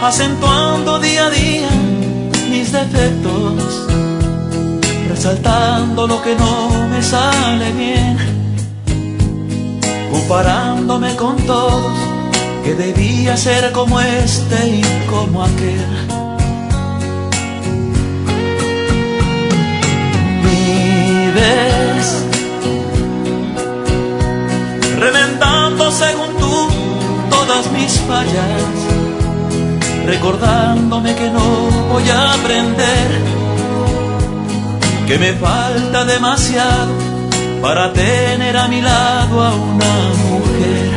acentuando día a día mis defectos, resaltando lo que no me sale bien, comparándome con todos, que debía ser como este y como aquel. Vives remendando según tú todas mis fallas, recordándome que no voy a aprender, que me falta demasiado para tener a mi lado a una mujer.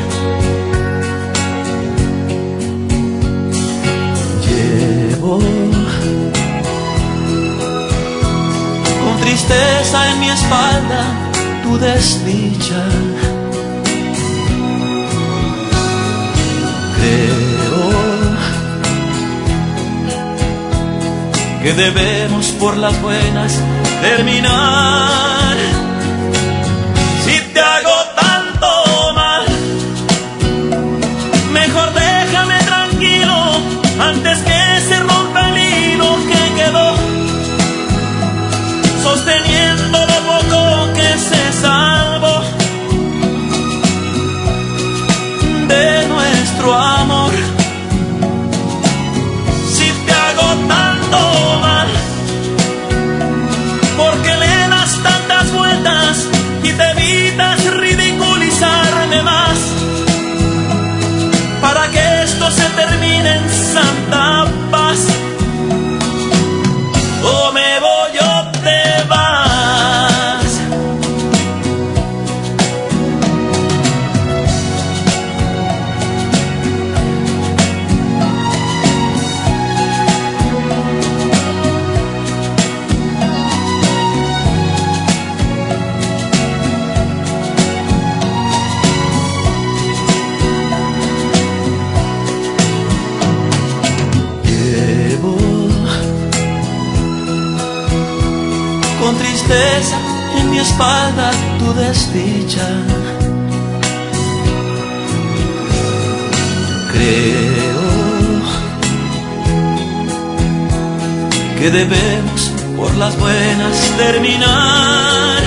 Llevo con tristeza en mi espalda tu desdicha. Creo que debemos por las buenas terminar. Si te hago tanto mal, mejor déjame tranquilo antes que se rompa el hilo que quedó sosteniendo lo poco que se salvó de nuestro amor. Si te hago tanto mal, porque le das tantas vueltas y te evitas ridiculizarme más, para que esto se termine en santa paz. O me voy o te vas. Con tristeza en mi espalda tu desdicha. Creo que debemos por las buenas terminar.